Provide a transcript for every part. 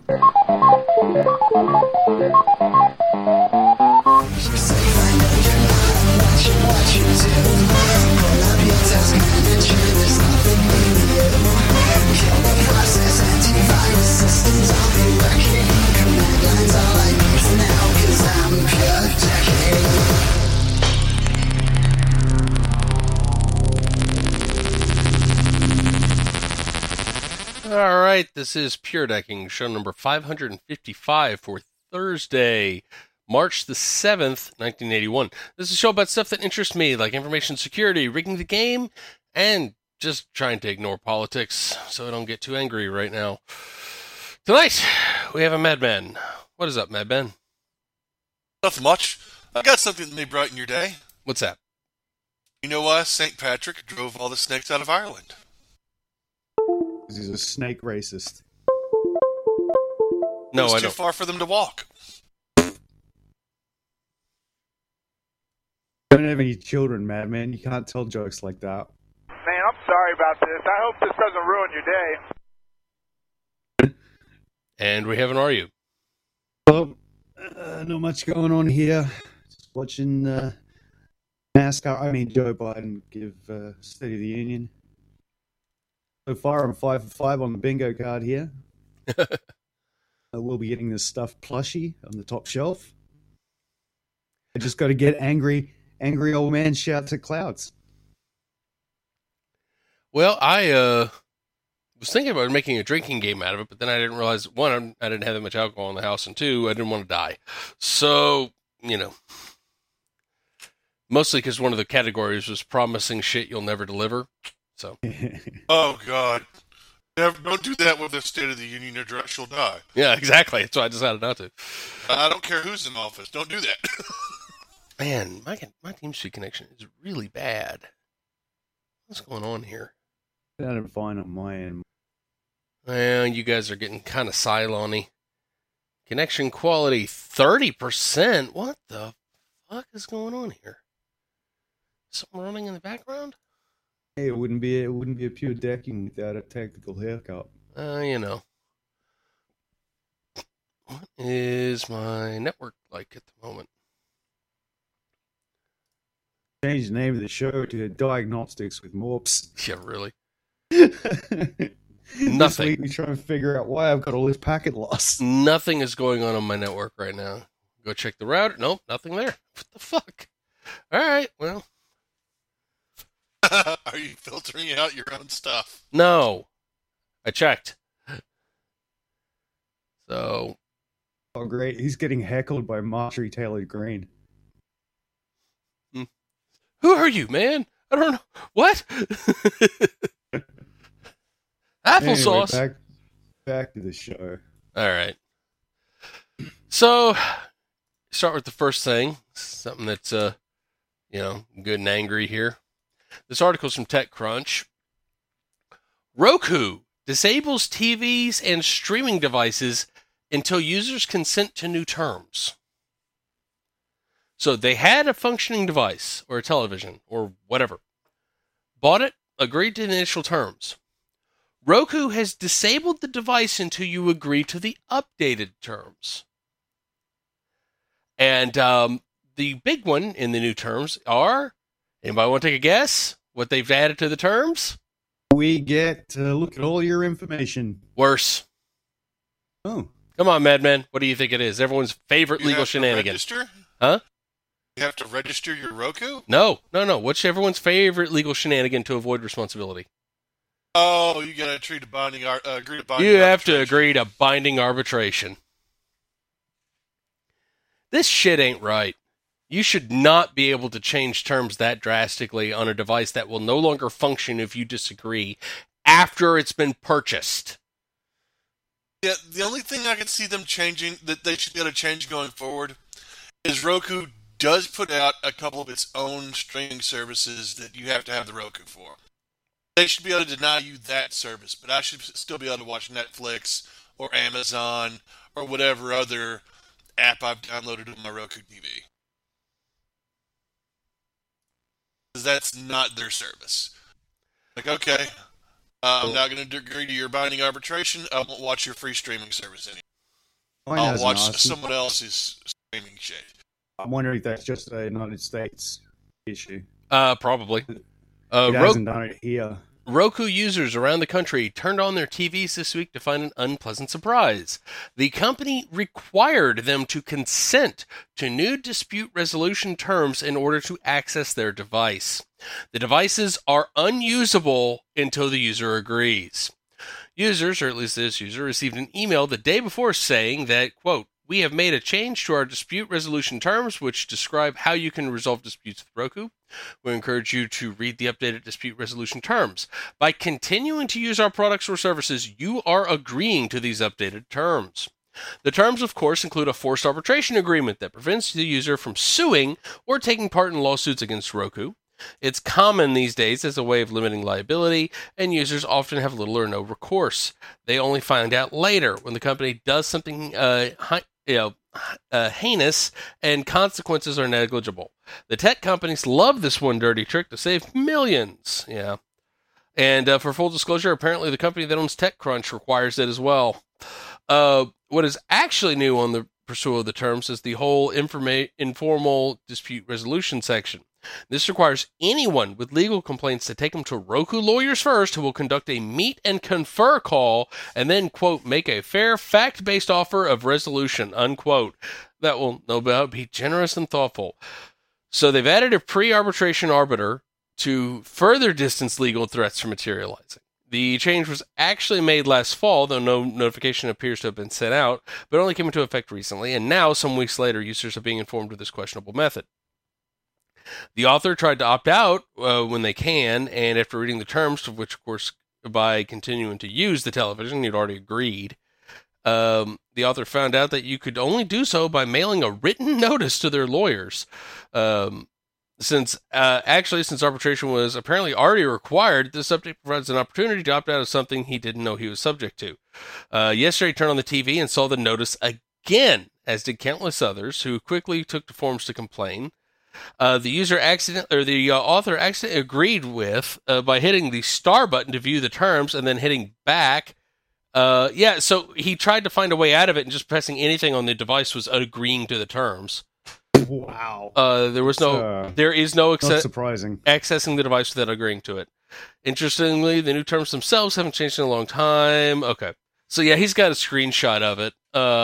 All right, this is Pure Decking, show number 555 for Thursday, March the 7th, 1981. This is a show about stuff that interests me, like information security, rigging the game, and just trying to ignore politics so I don't get too angry right now. Tonight, we have a Madman. What is up, Madman? Nothing much. I got something that may brighten your day. What's that? You know why St. Patrick drove all the snakes out of Ireland? He's a snake racist. No, it was I too don't. far for them to walk. Don't have any children, Madman. You can't tell jokes like that. Man, I'm sorry about this. I hope this doesn't ruin your day. And we have an RU. Well, not much going on here. Just watching NASCAR. Joe Biden give State of the Union. So far, I'm 5 for 5 on the bingo card here. I will be getting this stuffed plushie on the top shelf. I just got to get angry old man shouts at clouds. Well, I was thinking about making a drinking game out of it, but then I didn't realize, one, I didn't have that much alcohol in the house, and two, I didn't want to die. So, mostly because one of the categories was promising shit you'll never deliver. So, Oh, God. Don't do that with the State of the Union address. You'll die. yeah, exactly. That's why I decided not to. I don't care who's in office. Don't do that. Man, my TeamSpeak connection is really bad. What's going on here? Sounded fine on my end. Well, you guys are getting kind of Cylon-y. Connection quality 30%? What the fuck is going on here? Something running in the background? Hey, it wouldn't be a pure decking without a tactical haircut. What is my network like at the moment? Change the name of the show to Diagnostics with Morps. Yeah, really. This Nothing. week we try and figure out why I've got all this packet loss. Nothing is going on my network right now. Go check the router. Nope, nothing there. What the fuck? All right, well. Are you filtering out your own stuff? No. I checked. So. Oh, great. He's getting heckled by Marjorie Taylor Greene. Who are you, man? I don't know. What? Applesauce. Anyway, back to the show. All right. So, start with the first thing. Something that's, good and angry here. This article is from TechCrunch. Roku disables TVs and streaming devices until users consent to new terms. So they had a functioning device or a television or whatever. Bought it, agreed to the initial terms. Roku has disabled the device until you agree to the updated terms. And the big one in the new terms are, anybody want to take a guess what they've added to the terms? We get to look at all your information. Worse. Oh. Come on, Madman. What do you think it is? Everyone's favorite You legal have to shenanigan. register? Huh? You have to register your Roku? No. What's everyone's favorite legal shenanigan to avoid responsibility? Oh, you got to agree to binding You have to agree to binding arbitration. This shit ain't right. You should not be able to change terms that drastically on a device that will no longer function if you disagree after it's been purchased. Yeah, the only thing I can see them changing, that they should be able to change going forward, is Roku does put out a couple of its own streaming services that you have to have the Roku for. They should be able to deny you that service, but I should still be able to watch Netflix or Amazon or whatever other app I've downloaded on my Roku TV. Because that's not their service. Like, okay, I'm not going to agree to your binding arbitration. I won't watch your free streaming service anymore. Mine I'll hasn't watch asked me. someone else's streaming shit. I'm wondering if that's just a United States issue. Probably. It hasn't done it here. Roku users around the country turned on their TVs this week to find an unpleasant surprise. The company required them to consent to new dispute resolution terms in order to access their device. The devices are unusable until the user agrees. Users, or at least this user, received an email the day before saying that, quote, "We have made a change to our dispute resolution terms, which describe how you can resolve disputes with Roku. We encourage you to read the updated dispute resolution terms. By continuing to use our products or services, you are agreeing to these updated terms." The terms, of course, include a forced arbitration agreement that prevents the user from suing or taking part in lawsuits against Roku. It's common these days as a way of limiting liability, and users often have little or no recourse. They only find out later when the company does something heinous and consequences are negligible. The tech companies love this one dirty trick to save millions. Yeah. And for full disclosure, apparently the company that owns TechCrunch requires it as well. What is actually new on the pursuit of the terms is the whole informal dispute resolution section. This requires anyone with legal complaints to take them to Roku lawyers first, who will conduct a meet and confer call and then, quote, "make a fair, fact-based offer of resolution," unquote. That will, no doubt, be generous and thoughtful. So they've added a pre-arbitration arbiter to further distance legal threats from materializing. The change was actually made last fall, though no notification appears to have been sent out, but only came into effect recently, and now, some weeks later, users are being informed of this questionable method. The author tried to opt out when they can, and after reading the terms, of which, of course, by continuing to use the television, he'd already agreed, the author found out that you could only do so by mailing a written notice to their lawyers. Since arbitration was apparently already required, this update provides an opportunity to opt out of something he didn't know he was subject to. Yesterday, he turned on the TV and saw the notice again, as did countless others, who quickly took to forums to complain. The author accidentally agreed with by hitting the star button to view the terms and then hitting back. So he tried to find a way out of it, and just pressing anything on the device was agreeing to the terms. Wow. There is no not surprising. accessing the device without agreeing to it. Interestingly, the new terms themselves haven't changed in a long time. Okay. So yeah, he's got a screenshot of it.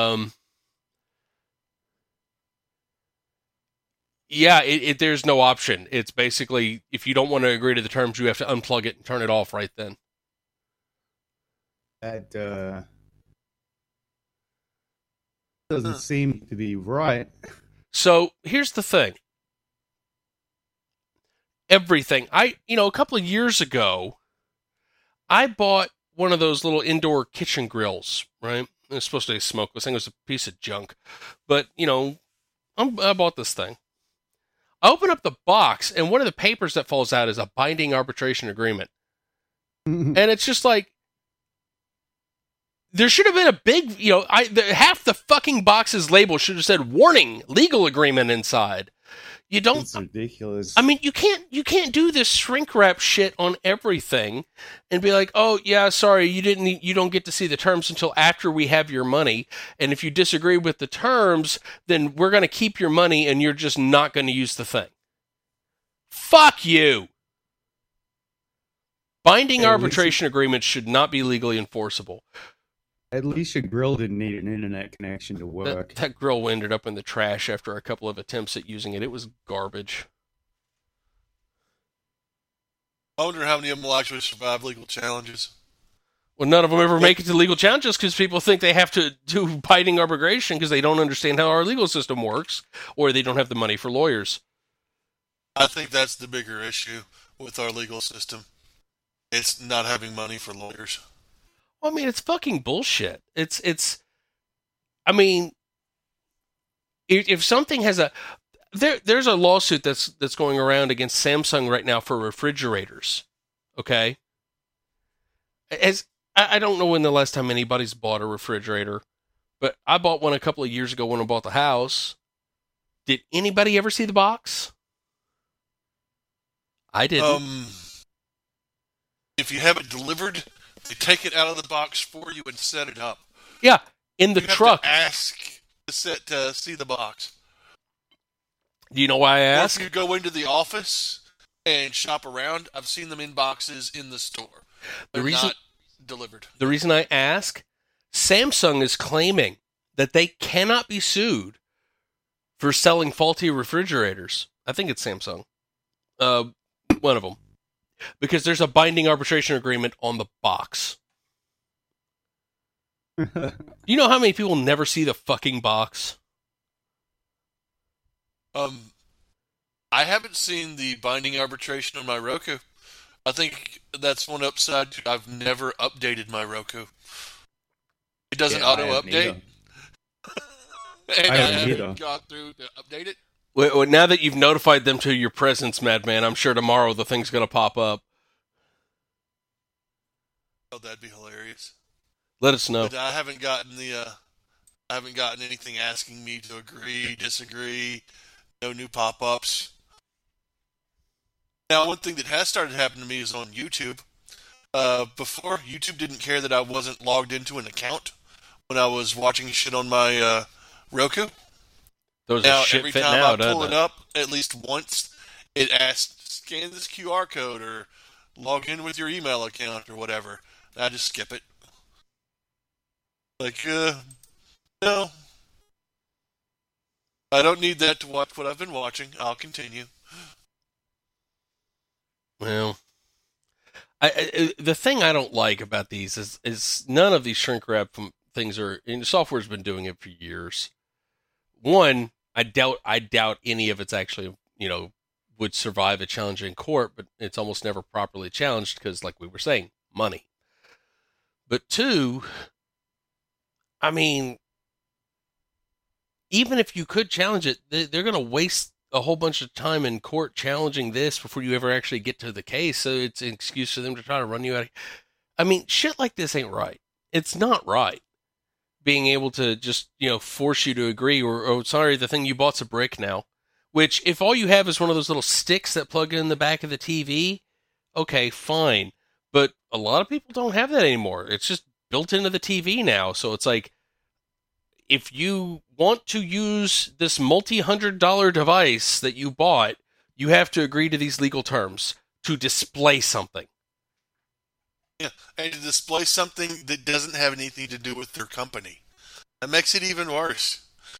There's no option. It's basically, if you don't want to agree to the terms, you have to unplug it and turn it off right then. That doesn't seem to be right. So here's the thing. Everything. A couple of years ago, I bought one of those little indoor kitchen grills, right? It was supposed to be smokeless. I think it was a piece of junk. But, I bought this thing. I open up the box, and one of the papers that falls out is a binding arbitration agreement. And it's just like, there should have been a big, half the fucking box's label should have said "warning, legal agreement" inside. You don't. It's ridiculous. I mean, you can't do this shrink wrap shit on everything and be like, "Oh yeah, sorry, you don't get to see the terms until after we have your money, and if you disagree with the terms, then we're going to keep your money and you're just not going to use the thing." Fuck you. Binding arbitration agreements should not be legally enforceable. At least your grill didn't need an internet connection to work. That grill ended up in the trash after a couple of attempts at using it. It was garbage. I wonder how many of them will actually survive legal challenges. Well, none of them ever make it to legal challenges because people think they have to do binding arbitration because they don't understand how our legal system works, or they don't have the money for lawyers. I think that's the bigger issue with our legal system. It's not having money for lawyers. Well, I mean, it's fucking bullshit. If something has there's a lawsuit that's going around against Samsung right now for refrigerators. Okay. I don't know when the last time anybody's bought a refrigerator, but I bought one a couple of years ago when I bought the house. Did anybody ever see the box? I didn't. If you have it delivered, they take it out of the box for you and set it up. Yeah, in the You have truck. to ask to see the box. Do you know why I Or ask? if you go into the office and shop around, I've seen them in boxes in the store. They're not delivered. The reason I ask, Samsung is claiming that they cannot be sued for selling faulty refrigerators. I think it's Samsung. One of them. Because there's a binding arbitration agreement on the box. You know how many people never see the fucking box? I haven't seen the binding arbitration on my Roku. I think that's one upside to I've never updated my Roku. It doesn't auto-update. And I haven't gone through to update it. Well, now that you've notified them to your presence, Madman, I'm sure tomorrow the thing's going to pop up. Oh, that'd be hilarious. Let us know. But I haven't gotten anything asking me to agree, disagree, no new pop-ups. Now, one thing that has started happening to me is on YouTube. Before, YouTube didn't care that I wasn't logged into an account when I was watching shit on my Roku. Those now, are shit every fitting time out, I pull it up, at least once, it asks, scan this QR code or log in with your email account or whatever. And I just skip it. Like, no. I don't need that to watch what I've been watching. I'll continue. Well, the thing I don't like about these is none of these shrink wrap things are. And software's been doing it for years. One, I doubt any of it's actually would survive a challenge in court, but it's almost never properly challenged because, like we were saying, money. But two, I mean, even if you could challenge it, they're going to waste a whole bunch of time in court challenging this before you ever actually get to the case. So it's an excuse for them to try to run you out. I mean, shit like this ain't right. It's not right. Being able to just, force you to agree or, oh, sorry, the thing you bought's a brick now. Which, if all you have is one of those little sticks that plug in the back of the TV, okay, fine. But a lot of people don't have that anymore. It's just built into the TV now. So it's like, if you want to use this multi-$100 device that you bought, you have to agree to these legal terms to display something. Yeah, and to display something that doesn't have anything to do with their company. That makes it even worse.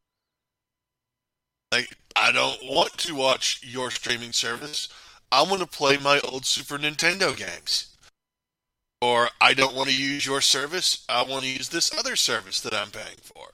Like, I don't want to watch your streaming service. I want to play my old Super Nintendo games. Or, I don't want to use your service. I want to use this other service that I'm paying for.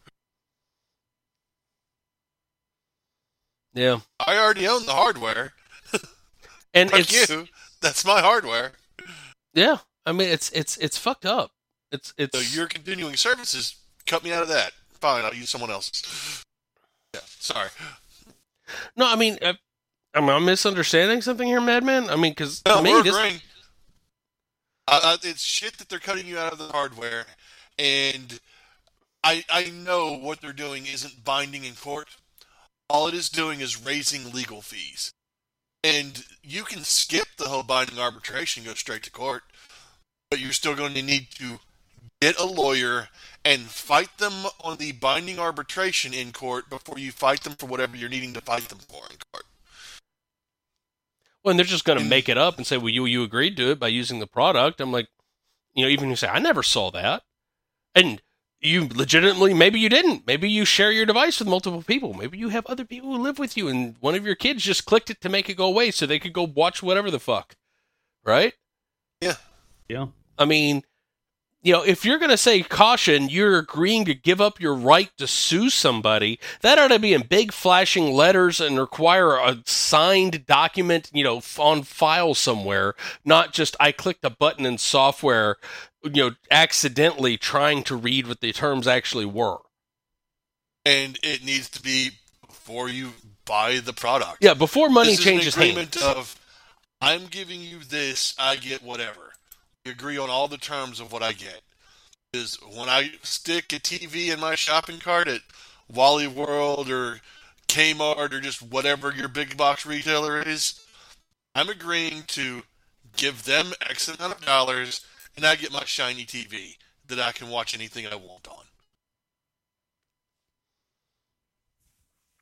Yeah. I already own the hardware. And Fuck you. That's my hardware. Yeah. I mean, it's fucked up. It's So your continuing services, cut me out of that. Fine, I'll use someone else's. Yeah, sorry. No, I mean, am I misunderstanding something here, Madman? I mean, because No, to me, we're agreeing. It's shit that they're cutting you out of the hardware, and I know what they're doing isn't binding in court. All it is doing is raising legal fees. And you can skip the whole binding arbitration, go straight to court, but you're still going to need to get a lawyer and fight them on the binding arbitration in court before you fight them for whatever you're needing to fight them for in court. well, and they're just going to make it up and say, well, you agreed to it by using the product. I'm like, even you say, I never saw that. And you legitimately, maybe you didn't. Maybe you share your device with multiple people. Maybe you have other people who live with you and one of your kids just clicked it to make it go away so they could go watch whatever the fuck. Right? Yeah. Yeah. I mean, if you're going to say caution, you're agreeing to give up your right to sue somebody. That ought to be in big flashing letters and require a signed document, on file somewhere, not just I clicked a button in software, accidentally trying to read what the terms actually were. And it needs to be before you buy the product. Yeah, before money this changes is an agreement hands. of, I'm giving you this, I get whatever. We agree on all the terms of what I get. Because when I stick a TV in my shopping cart at Wally World or Kmart or just whatever your big box retailer is, I'm agreeing to give them X amount of dollars and I get my shiny TV that I can watch anything I want on.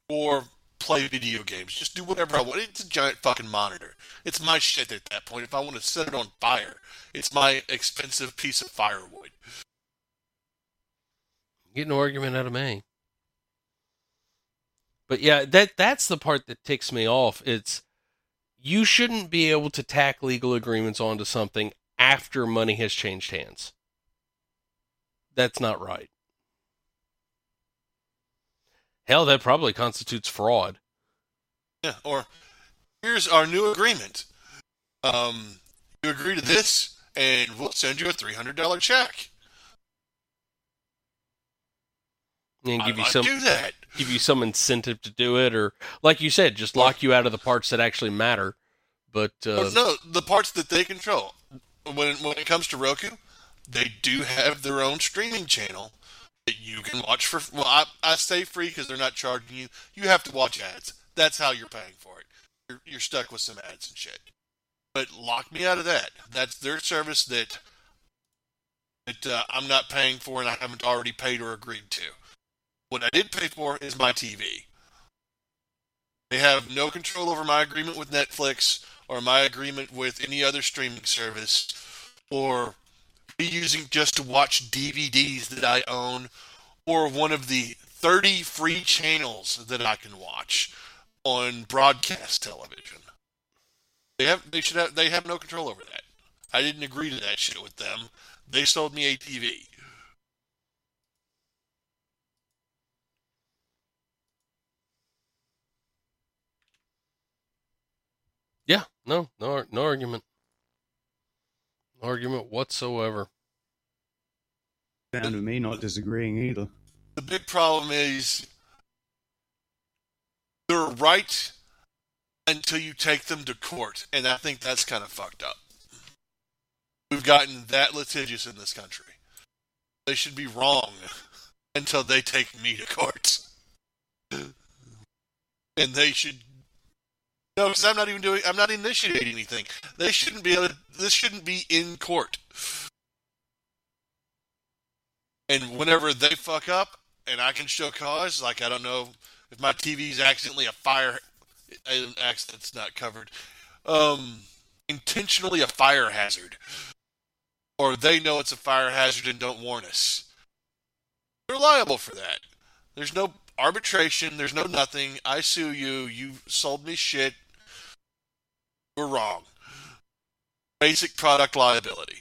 or play video games. Just do whatever I want. It's a giant fucking monitor. It's my shit at that point. If I want to set it on fire, it's my expensive piece of firewood. Get an argument out of me. But yeah, that's the part that ticks me off. It's you shouldn't be able to tack legal agreements onto something after money has changed hands. That's not right. Hell, that probably constitutes fraud. Yeah, or here's our new agreement. You agree to this, and we'll send you a $300 check. And I might do that. Give you some incentive to do it, or like you said, just lock you out of the parts that actually matter. But no, the parts that they control. When it comes to Roku, they do have their own streaming channel that you can watch for. Well, I say free because they're not charging you. You have to watch ads. That's how you're paying for it. You're stuck with some ads and shit. But lock me out of that. That's their service that I'm not paying for and I haven't already paid or agreed to. What I did pay for is my TV. They have no control over my agreement with Netflix or my agreement with any other streaming service or me using just to watch DVDs that I own or one of the 30 free channels that I can watch on broadcast television. They have no control over that. I didn't agree to that shit with them. They sold me a TV. yeah, no argument. No argument whatsoever. Down to me not disagreeing either. The big problem is they're right until you take them to court, and I think that's kind of fucked up. We've gotten that litigious in this country. They should be wrong until they take me to court. And they should... No, because I'm not initiating anything. They shouldn't be able to... This shouldn't be in court. And whenever they fuck up, and I can show cause, like I don't know if my TV's accidentally a fire... Accident's not covered. Intentionally a fire hazard. Or they know it's a fire hazard and don't warn us. They're liable for that. There's no arbitration. There's no nothing. I sue you. You sold me shit. We're wrong. Basic product liability.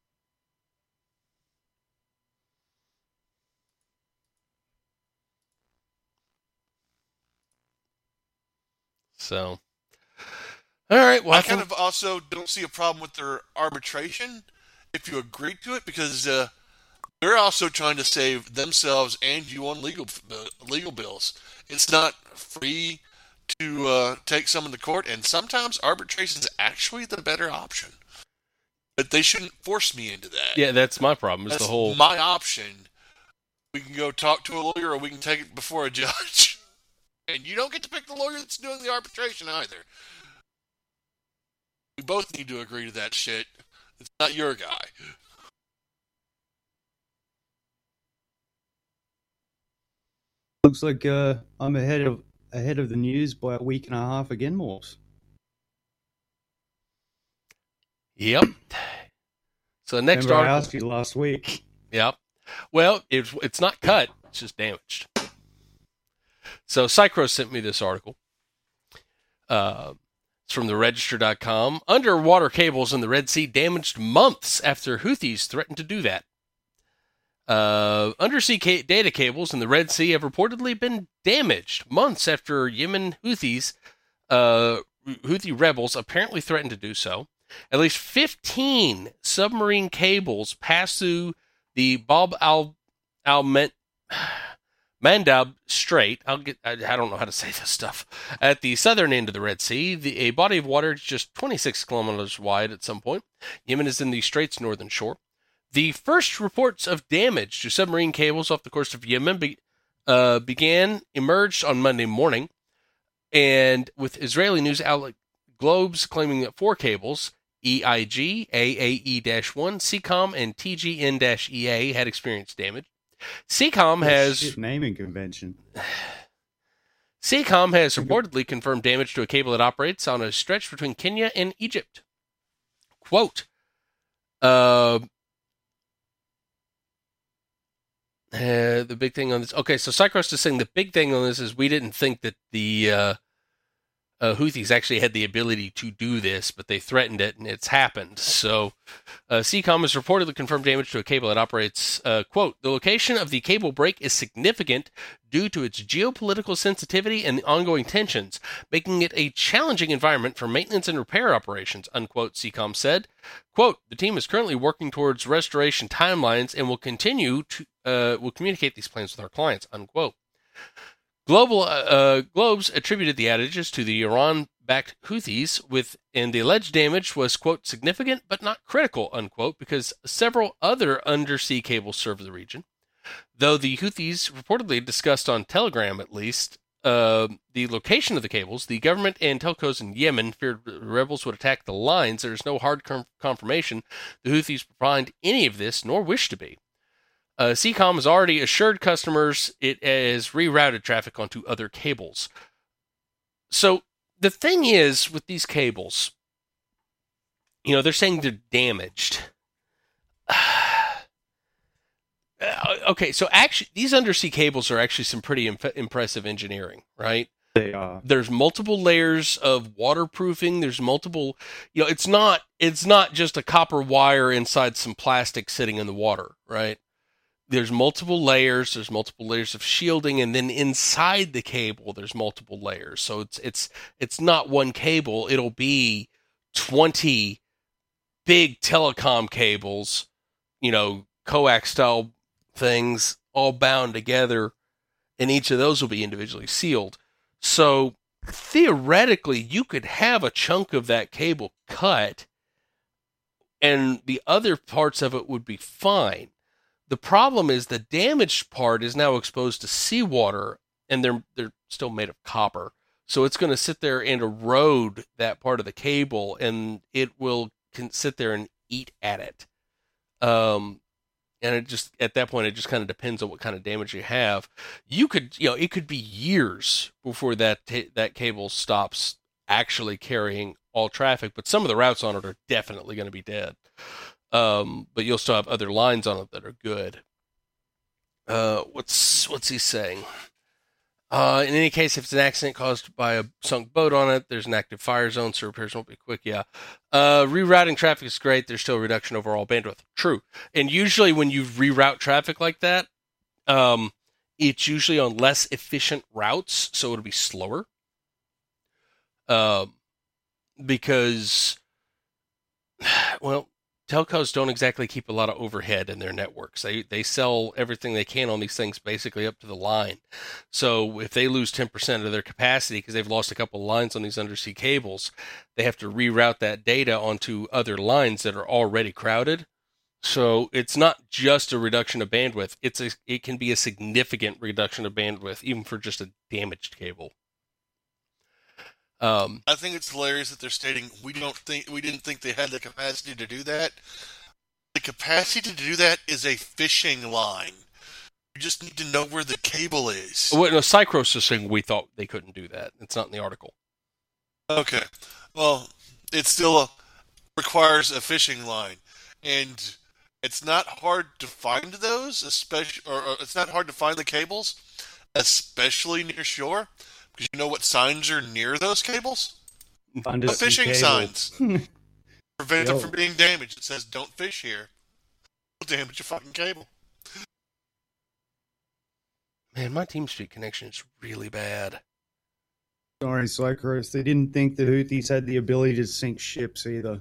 So, all right. Well, I kind of also don't see a problem with their arbitration if you agree to it because they're also trying to save themselves and you on legal bills. It's not free to take someone to court, and sometimes arbitration is actually the better option. But they shouldn't force me into that. Yeah, that's my problem. That's my option. We can go talk to a lawyer, or we can take it before a judge. And you don't get to pick the lawyer that's doing the arbitration either. We both need to agree to that shit. It's not your guy. Looks like I'm ahead of the news by a week and a half again, Morse. Yep. So next Remember article. I asked you last week. Yep. Well, it's not cut. It's just damaged. So Cycro sent me this article. It's from theregister.com. Underwater cables in the Red Sea damaged months after Houthis threatened to do that. Undersea data cables in the Red Sea have reportedly been damaged months after Yemen Houthi rebels apparently threatened to do so. At least 15 submarine cables passed through the Bab al-Mandab Strait. I don't know how to say this stuff. At the southern end of the Red Sea, a body of water just 26 kilometers wide at some point. Yemen is in the strait's northern shore. The first reports of damage to submarine cables off the coast of Yemen emerged on Monday morning, and with Israeli news outlet Globes claiming that 4 cables, EIG, AAE-1, CCOM, and TGN-EA, had experienced damage. CCOM has shit naming convention. Seacom has reportedly confirmed damage to a cable that operates on a stretch between Kenya and Egypt. Quote, the big thing on this... Okay, so Cycross is saying the big thing on this is we didn't think that the Houthis actually had the ability to do this, but they threatened it, and it's happened. So, Seacom has reportedly confirmed damage to a cable that operates, quote, the location of the cable break is significant due to its geopolitical sensitivity and the ongoing tensions, making it a challenging environment for maintenance and repair operations, unquote, Seacom said. Quote, the team is currently working towards restoration timelines and will continue to, will communicate these plans with our clients, unquote. Globes attributed the outages to the Iran-backed Houthis, and the alleged damage was, quote, significant but not critical, unquote, because several other undersea cables serve the region. Though the Houthis reportedly discussed on Telegram, at least, the location of the cables, the government and telcos in Yemen feared the rebels would attack the lines. There is no hard confirmation the Houthis provide any of this, nor wish to be. Seacom has already assured customers it has rerouted traffic onto other cables. So the thing is with these cables, they're saying they're damaged. Okay, so actually, these undersea cables are actually some pretty impressive engineering, right? They are. There's multiple layers of waterproofing. There's multiple, it's not just a copper wire inside some plastic sitting in the water, right? There's multiple layers. There's multiple layers of shielding, and then inside the cable, there's multiple layers. So it's not one cable. It'll be 20 big telecom cables, coax style things, all bound together, and each of those will be individually sealed. So theoretically, you could have a chunk of that cable cut, and the other parts of it would be fine. The problem is the damaged part is now exposed to seawater, and they're still made of copper. So it's going to sit there and erode that part of the cable, and it can sit there and eat at it. And it just, at that point, it just kind of depends on what kind of damage you have. You could, it could be years before that cable stops actually carrying all traffic, but some of the routes on it are definitely going to be dead. But you'll still have other lines on it that are good. What's he saying? In any case, if it's an accident caused by a sunk boat on it, there's an active fire zone, so repairs won't be quick. Yeah. Rerouting traffic is great. There's still a reduction in overall bandwidth. True. And usually when you reroute traffic like that, it's usually on less efficient routes, so it'll be slower. Because, well, telcos don't exactly keep a lot of overhead in their networks. They sell everything they can on these things basically up to the line. So if they lose 10% of their capacity because they've lost a couple of lines on these undersea cables, they have to reroute that data onto other lines that are already crowded. So it's not just a reduction of bandwidth. It can be a significant reduction of bandwidth, even for just a damaged cable. I think it's hilarious that they're stating we didn't think they had the capacity to do that. The capacity to do that is a fishing line. You just need to know where the cable is. Well, no, Cycros is saying we thought they couldn't do that. It's not in the article. Okay. Well, it still requires a fishing line. And it's not hard to find those, it's not hard to find the cables, especially near shore. Because you know what signs are near those cables? The fishing signs. Prevent them from being damaged. It says, don't fish here. It'll damage your fucking cable. Man, my TeamSpeak connection is really bad. Sorry, Cycros. They didn't think the Houthis had the ability to sink ships either.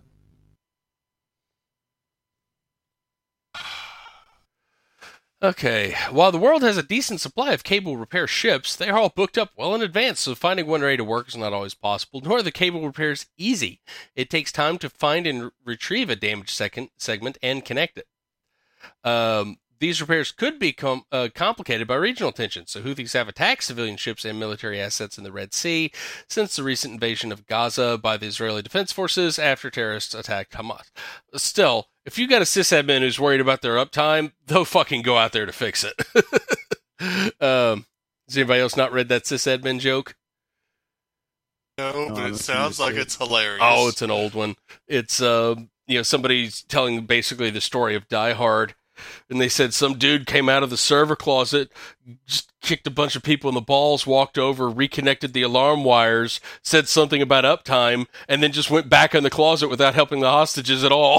Okay, while the world has a decent supply of cable repair ships, they are all booked up well in advance, so finding one ready to work is not always possible, nor are the cable repairs easy. It takes time to find and retrieve a damaged segment and connect it. These repairs could be complicated by regional tensions. The Houthis have attacked civilian ships and military assets in the Red Sea since the recent invasion of Gaza by the Israeli Defense Forces after terrorists attacked Hamas. Still, if you got a sysadmin who's worried about their uptime, they'll fucking go out there to fix it. Has anybody else not read that sysadmin joke? No, but it sounds like it's hilarious. Oh, it's an old one. It's somebody's telling basically the story of Die Hard, and they said some dude came out of the server closet, just kicked a bunch of people in the balls, walked over, reconnected the alarm wires, said something about uptime, and then just went back in the closet without helping the hostages at all.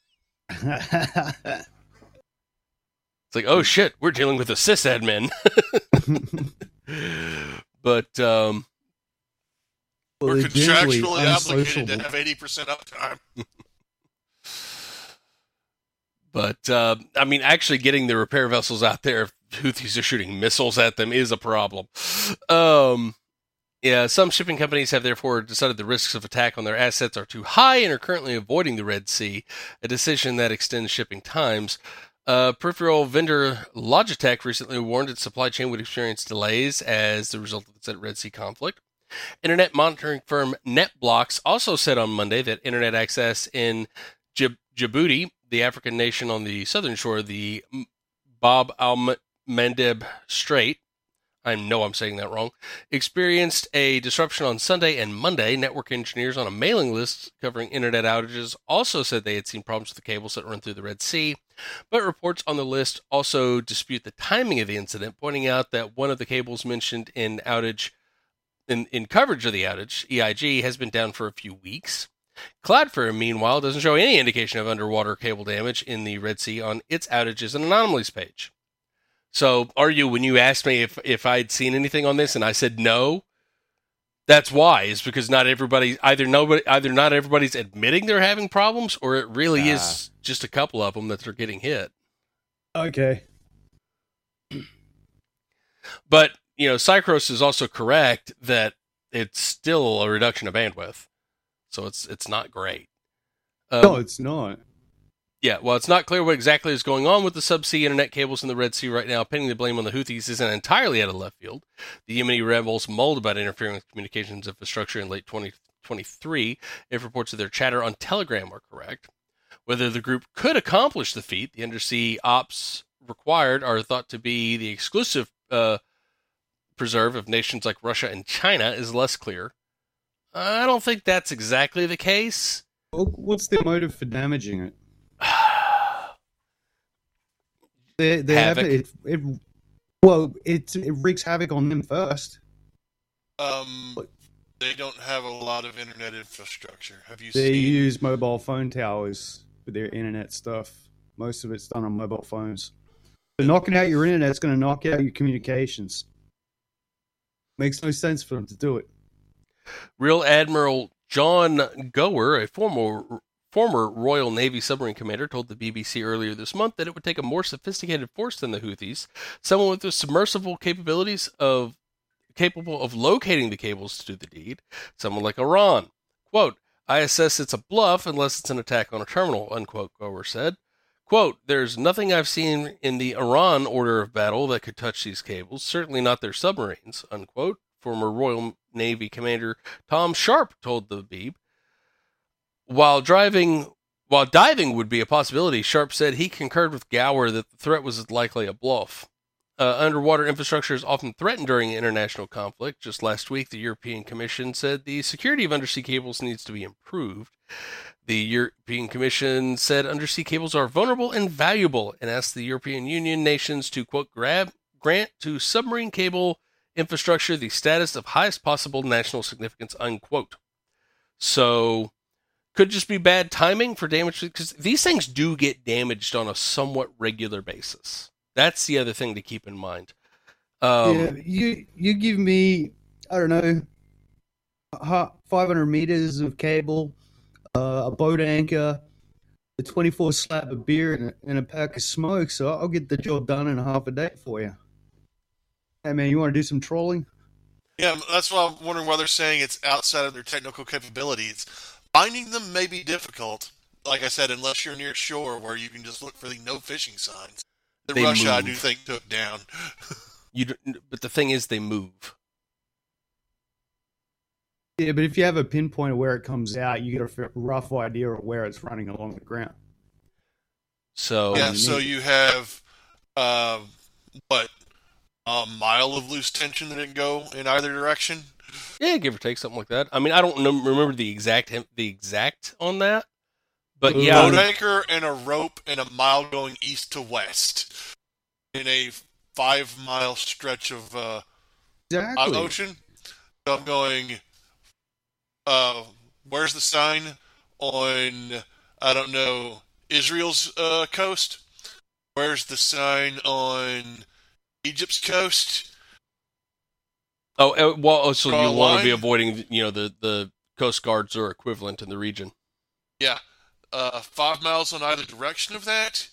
It's like, oh shit, we're dealing with a sysadmin. But we're contractually unsociable. obligated to have 80% uptime. But, actually getting the repair vessels out there if Houthis are shooting missiles at them is a problem. Some shipping companies have therefore decided the risks of attack on their assets are too high and are currently avoiding the Red Sea, a decision that extends shipping times. Peripheral vendor Logitech recently warned its supply chain would experience delays as the result of the said Red Sea conflict. Internet monitoring firm NetBlocks also said on Monday that internet access in Djibouti, the African nation on the southern shore of the Bab al-Mandeb Strait, I know I'm saying that wrong, experienced a disruption on Sunday and Monday. Network engineers on a mailing list covering internet outages also said they had seen problems with the cables that run through the Red Sea, but reports on the list also dispute the timing of the incident, pointing out that one of the cables mentioned in coverage of the outage, EIG, has been down for a few weeks. Cloudflare, meanwhile, doesn't show any indication of underwater cable damage in the Red Sea on its outages and anomalies page. So, when you asked me if I'd seen anything on this and I said no, that's why, is because not everybody's admitting they're having problems, or it really is just a couple of them that they're getting hit. Okay. But, Cycros is also correct that it's still a reduction of bandwidth. So it's not great. No, it's not. Yeah, well, it's not clear what exactly is going on with the subsea internet cables in the Red Sea right now. Pinning the blame on the Houthis isn't entirely out of left field. The Yemeni rebels mulled about interfering with communications infrastructure in late 2023, if reports of their chatter on Telegram are correct. Whether the group could accomplish the feat, the undersea ops required are thought to be the exclusive preserve of nations like Russia and China, is less clear. I don't think that's exactly the case. What's their motive for damaging it? They Havoc. It wreaks havoc on them first. They don't have a lot of internet infrastructure. Have you They seen? use mobile phone towers for their internet stuff. Most of it's done on mobile phones. So knocking out your internet's going to knock out your communications. Makes no sense for them to do it. Rear Admiral John Gower, a former Royal Navy submarine commander, told the BBC earlier this month that it would take a more sophisticated force than the Houthis, someone with the submersible capabilities capable of locating the cables to do the deed, someone like Iran. Quote, I assess it's a bluff unless it's an attack on a terminal, unquote, Gower said. Quote, there's nothing I've seen in the Iran order of battle that could touch these cables, certainly not their submarines, unquote. Former Royal Navy Commander Tom Sharp told the Beeb. While diving would be a possibility, Sharp said he concurred with Gower that the threat was likely a bluff. Underwater infrastructure is often threatened during international conflict. Just last week, the European Commission said the security of undersea cables needs to be improved. The European Commission said undersea cables are vulnerable and valuable and asked the European Union nations to, quote, grant to submarine cable infrastructure the status of highest possible national significance, unquote. So, could just be bad timing for damage, because these things do get damaged on a somewhat regular basis. That's the other thing to keep in mind. You give me, I don't know, 500 meters of cable, a boat anchor, a 24 slab of beer, and a pack of smoke, so I'll get the job done in half a day for you. Hey, man, you want to do some trolling? Yeah, that's why I'm wondering why they're saying it's outside of their technical capabilities. Finding them may be difficult, like I said, unless you're near shore where you can just look for the no fishing signs that Russia, I do think, took down. But the thing is, they move. Yeah, but if you have a pinpoint of where it comes out, you get a rough idea of where it's running along the ground. So yeah, so you have a mile of loose tension that didn't go in either direction. Yeah, give or take, something like that. I mean, I don't remember the exact on that, but yeah. Boat anchor and a rope and a mile going east to west in a 5-mile stretch of Exactly. ocean. So I'm going, where's the sign on, I don't know, Israel's coast? Where's the sign on Egypt's coast? So Draw you a want to be line? avoiding, the Coast Guards or equivalent in the region. Yeah. 5 miles on either direction of that.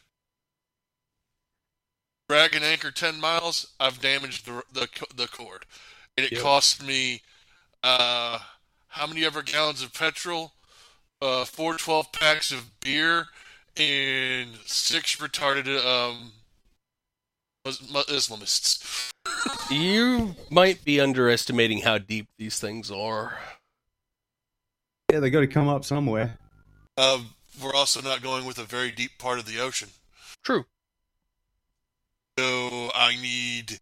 Drag and anchor 10 miles. I've damaged the cord. And it Yep. cost me, how many ever gallons of petrol? 4 12-packs of beer and 6 retarded Islamists. You might be underestimating how deep these things are. Yeah, they got to come up somewhere. We're also not going with a very deep part of the ocean. True. So I need,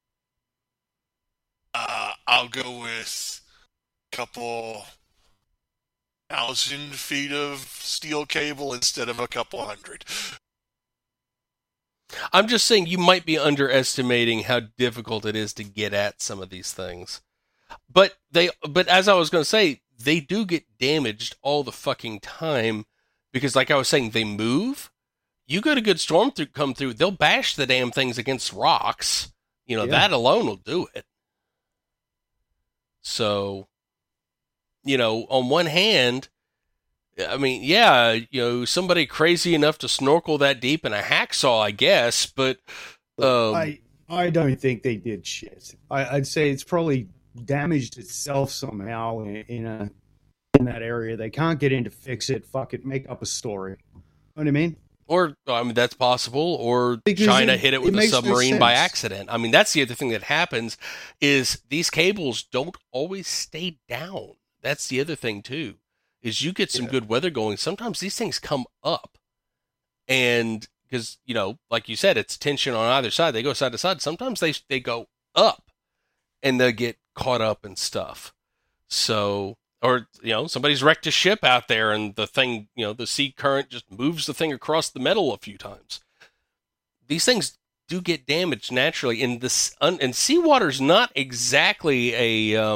I'll go with a couple 1,000 feet of steel cable instead of a couple hundred. I'm just saying you might be underestimating how difficult it is to get at some of these things. But as I was going to say, they do get damaged all the fucking time because, like I was saying, they move. You get a good storm come through, they'll bash the damn things against rocks. Yeah. That alone will do it. So, on one hand, I mean, yeah, somebody crazy enough to snorkel that deep in a hacksaw, I guess, but I don't think they did shit. I'd say it's probably damaged itself somehow in that area. They can't get in to fix it. Fuck it, make up a story. You know what I mean? Or, I mean, that's possible. Or Because China it- hit it it with a makes no submarine by sense. accident. I mean, that's the other thing that happens is these cables don't always stay down. That's the other thing, too, is you get some Yeah. good weather going. Sometimes these things come up. And because, like you said, it's tension on either side. They go side to side. Sometimes they go up and they get caught up and stuff. So... Or, somebody's wrecked a ship out there and the thing, the sea current just moves the thing across the metal a few times. These things do get damaged naturally. And seawater's not exactly a,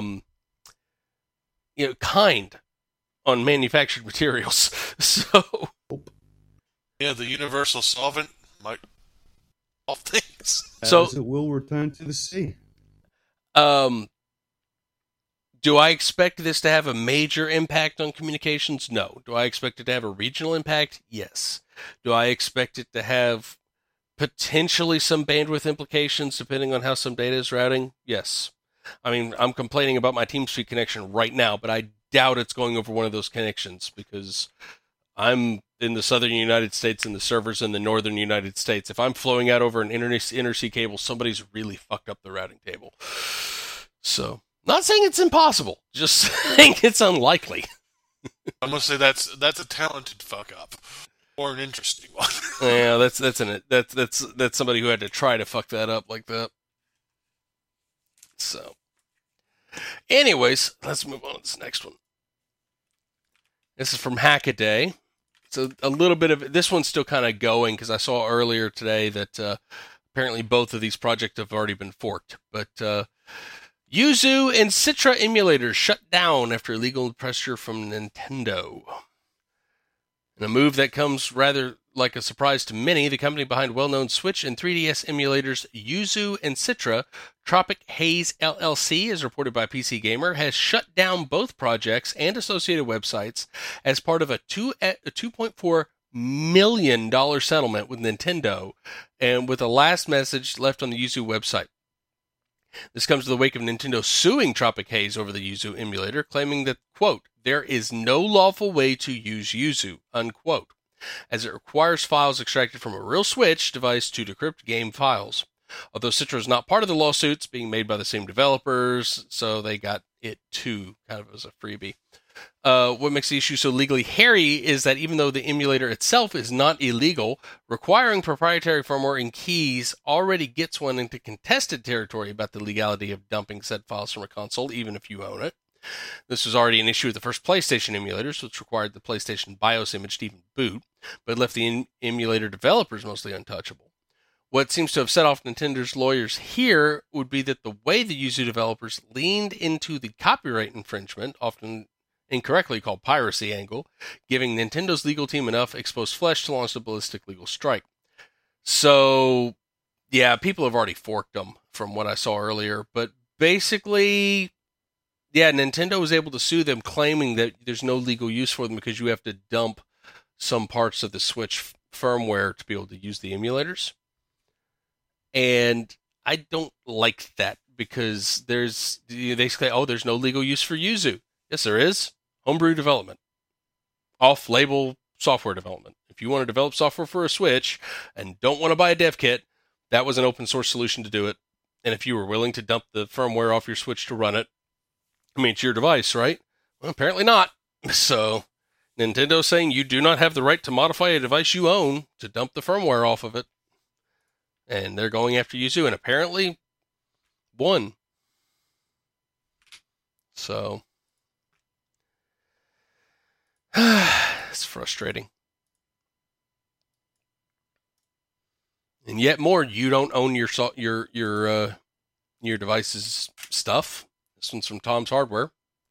kind on manufactured materials. So, Yeah, the universal solvent might all things. So- As it will return to the sea. do I expect this to have a major impact on communications? No. Do I expect it to have a regional impact? Yes. Do I expect it to have potentially some bandwidth implications depending on how some data is routing? Yes. I mean, I'm complaining about my TeamSpeak connection right now, but I doubt it's going over one of those connections because I'm in the southern United States and the server's in the northern United States. If I'm flowing out over an inter-sea cable, somebody's really fucked up the routing table. So... Not saying it's impossible, just saying it's unlikely. I'm gonna say that's a talented fuck up, or an interesting one. Yeah, that's somebody who had to try to fuck that up like that. So, anyways, let's move on to this next one. This is from Hackaday. So a little bit of this one's still kind of going because I saw earlier today that apparently both of these projects have already been forked, but. Yuzu and Citra emulators shut down after legal pressure from Nintendo. In a move that comes rather like a surprise to many, the company behind well-known Switch and 3DS emulators Yuzu and Citra, Tropic Haze LLC, as reported by PC Gamer, has shut down both projects and associated websites as part of a $2.4 million settlement with Nintendo, and with a last message left on the Yuzu website. This comes in the wake of Nintendo suing Tropic Haze over the Yuzu emulator, claiming that, quote, there is no lawful way to use Yuzu, unquote, as it requires files extracted from a real Switch device to decrypt game files. Although Citra is not part of the lawsuits, being made by the same developers, so they got it too, kind of as a freebie. What makes the issue so legally hairy is that even though the emulator itself is not illegal, requiring proprietary firmware and keys already gets one into contested territory about the legality of dumping said files from a console, even if you own it. This was already an issue with the first PlayStation emulators, which required the PlayStation BIOS image to even boot, but left the emulator developers mostly untouchable. What seems to have set off Nintendo's lawyers here would be that the way the Yuzu developers leaned into the copyright infringement, often incorrectly called piracy angle, giving Nintendo's legal team enough exposed flesh to launch the ballistic legal strike. So, yeah, people have already forked them from what I saw earlier, but basically, yeah, Nintendo was able to sue them claiming that there's no legal use for them because you have to dump some parts of the Switch firmware to be able to use the emulators. And I don't like that because they say, oh, there's no legal use for Yuzu. Yes, there is. Homebrew development. Off-label software development. If you want to develop software for a Switch and don't want to buy a dev kit, that was an open source solution to do it. And if you were willing to dump the firmware off your Switch to run it, I mean, it's your device, right? Well, apparently not. So, Nintendo's saying you do not have the right to modify a device you own to dump the firmware off of it. And they're going after Yuzu, and apparently won. So, it's frustrating. And yet more, you don't own your device's stuff. This one's from Tom's Hardware.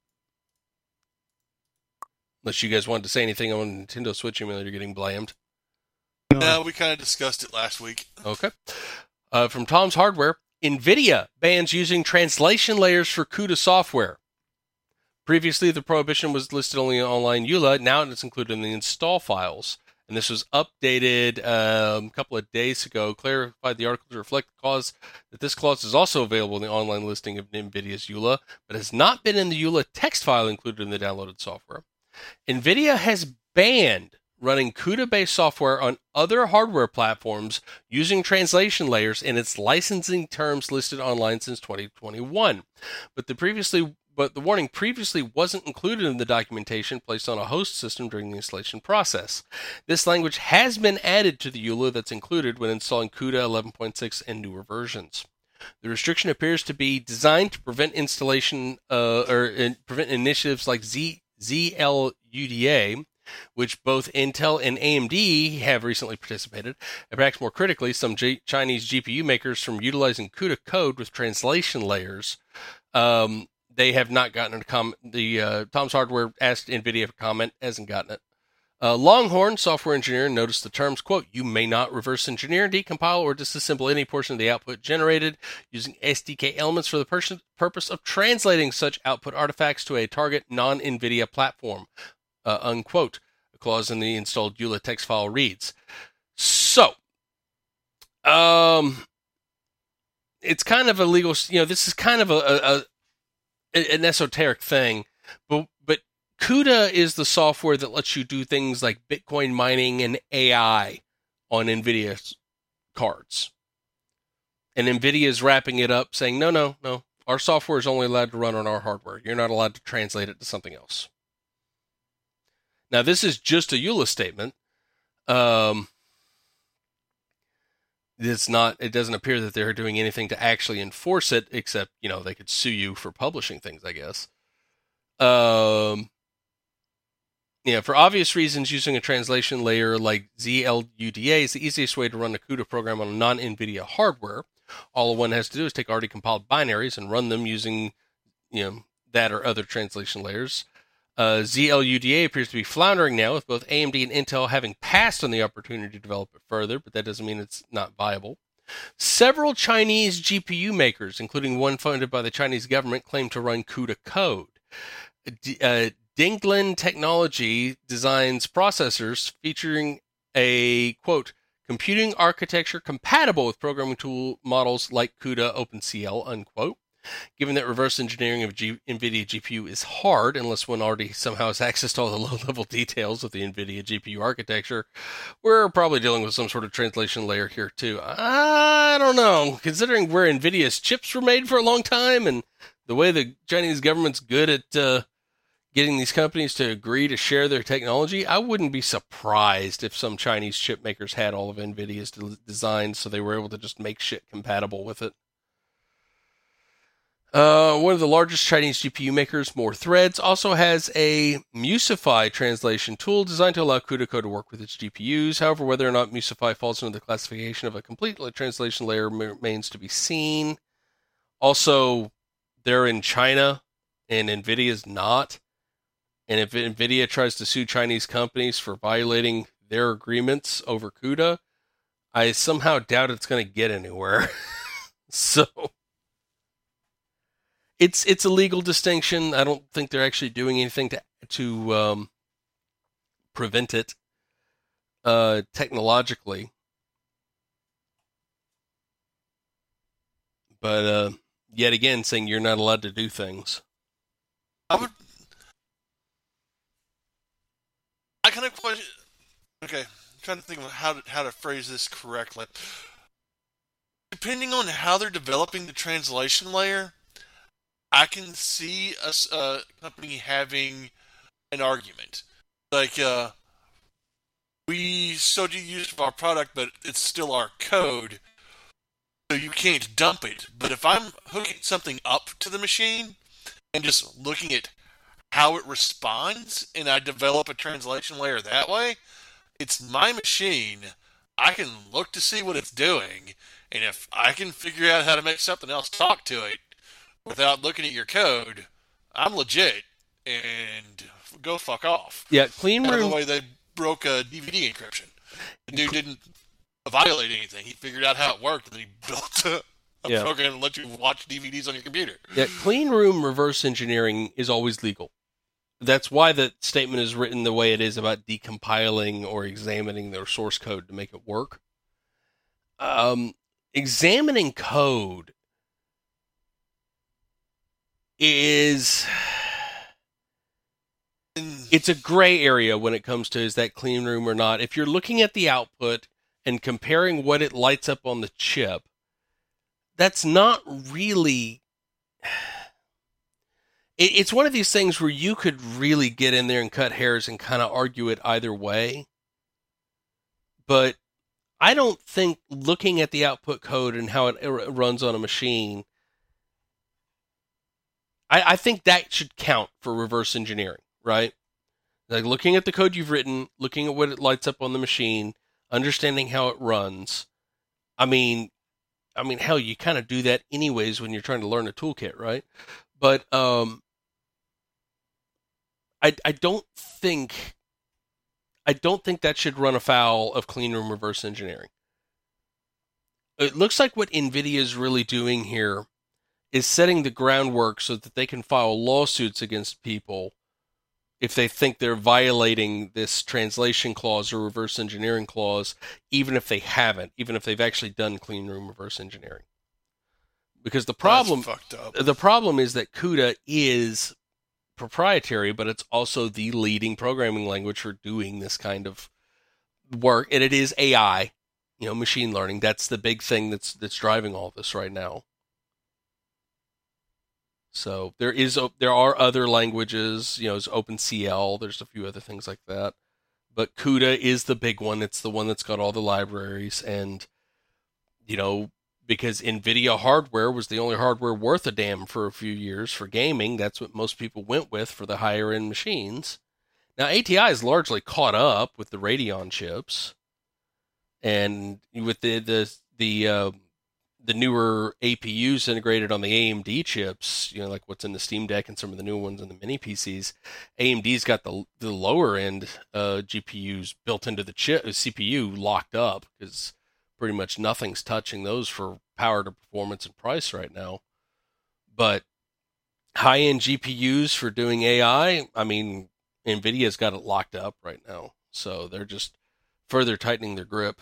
Unless you guys wanted to say anything on Nintendo Switch emulator getting blamed. No, we kind of discussed it last week. Okay. From Tom's Hardware, NVIDIA bans using translation layers for CUDA software. Previously, the prohibition was listed only in online EULA. Now it's included in the install files. And this was updated a couple of days ago. Clarified the article to reflect the cause that this clause is also available in the online listing of NVIDIA's EULA, but has not been in the EULA text file included in the downloaded software. NVIDIA has banned running CUDA-based software on other hardware platforms using translation layers in its licensing terms listed online since 2021. But the warning previously wasn't included in the documentation placed on a host system during the installation process. This language has been added to the EULA that's included when installing CUDA 11.6 and newer versions. The restriction appears to be designed to prevent installation prevent initiatives like ZLUDA, which both Intel and AMD have recently participated, and perhaps more critically, some Chinese GPU makers from utilizing CUDA code with translation layers. They have not gotten a comment. Tom's Hardware asked NVIDIA for comment, hasn't gotten it. Longhorn, software engineer, noticed the terms, quote, you may not reverse engineer, decompile, or disassemble any portion of the output generated using SDK elements for the purpose of translating such output artifacts to a target non-NVIDIA platform, unquote. A clause in the installed EULA text file reads. So, it's kind of a legal, this is kind of an esoteric thing, but CUDA is the software that lets you do things like Bitcoin mining and AI on NVIDIA cards. And NVIDIA is wrapping it up saying, no, our software is only allowed to run on our hardware. You're not allowed to translate it to something else. Now, this is just a EULA statement. It doesn't appear that they're doing anything to actually enforce it, except, they could sue you for publishing things, I guess. For obvious reasons, using a translation layer like ZLUDA is the easiest way to run a CUDA program on non-NVIDIA hardware. All one has to do is take already compiled binaries and run them using, that or other translation layers. ZLUDA appears to be floundering now, with both AMD and Intel having passed on the opportunity to develop it further, but that doesn't mean it's not viable. Several Chinese GPU makers, including one funded by the Chinese government, claim to run CUDA code. Dinglin Technology designs processors featuring a, quote, computing architecture compatible with programming tool models like CUDA OpenCL, unquote. Given that reverse engineering of NVIDIA GPU is hard, unless one already somehow has access to all the low-level details of the NVIDIA GPU architecture, we're probably dealing with some sort of translation layer here, too. I don't know. Considering where NVIDIA's chips were made for a long time, and the way the Chinese government's good at getting these companies to agree to share their technology, I wouldn't be surprised if some Chinese chip makers had all of NVIDIA's designs so they were able to just make shit compatible with it. One of the largest Chinese GPU makers, More Threads, also has a Musify translation tool designed to allow CUDA code to work with its GPUs. However, whether or not Musify falls into the classification of a complete translation layer remains to be seen. Also, they're in China, and NVIDIA's not. And if NVIDIA tries to sue Chinese companies for violating their agreements over CUDA, I somehow doubt it's going to get anywhere. So it's a legal distinction. I don't think they're actually doing anything to prevent it technologically. But yet again, saying you're not allowed to do things. I kind of question. Okay, I'm trying to think of how to phrase this correctly. Depending on how they're developing the translation layer, I can see a company having an argument. Like, we still do use of our product, but it's still our code, so you can't dump it. But if I'm hooking something up to the machine and just looking at how it responds, and I develop a translation layer that way, it's my machine. I can look to see what it's doing, and if I can figure out how to make something else talk to it without looking at your code, I'm legit, and go fuck off. Yeah, Clean By Room. the way, they broke a DVD encryption. The dude didn't violate anything. He figured out how it worked, and then he built a program to let you watch DVDs on your computer. Yeah, Clean Room reverse engineering is always legal. That's why the statement is written the way it is about decompiling or examining their source code to make it work. Examining code it's a gray area when it comes to is that clean room or not. If you're looking at the output and comparing what it lights up on the chip, that's not really... It's one of these things where you could really get in there and cut hairs and kind of argue it either way. But I don't think looking at the output code and how it runs on a machine, I think that should count for reverse engineering, right? Like looking at the code you've written, looking at what it lights up on the machine, understanding how it runs. I mean, hell, you kind of do that anyways when you're trying to learn a toolkit, right? But I don't think that should run afoul of clean room reverse engineering. It looks like what NVIDIA is really doing here is setting the groundwork so that they can file lawsuits against people if they think they're violating this translation clause or reverse engineering clause, even if they haven't, even if they've actually done clean room reverse engineering. Because the problem is that CUDA is proprietary, but it's also the leading programming language for doing this kind of work, and it is AI, machine learning. That's the big thing that's driving all this right now. So there are other languages, there's OpenCL, there's a few other things like that, but CUDA is the big one. It's the one that's got all the libraries, and because NVIDIA hardware was the only hardware worth a damn for a few years for gaming, that's what most people went with for the higher end machines. Now ATI is largely caught up with the Radeon chips, and with the newer APUs integrated on the AMD chips, like what's in the Steam Deck and some of the new ones in the mini PCs, AMD's got the lower end GPUs built into the CPU locked up, because pretty much nothing's touching those for power to performance and price right now. But high-end GPUs for doing AI, NVIDIA's got it locked up right now. So they're just further tightening their grip.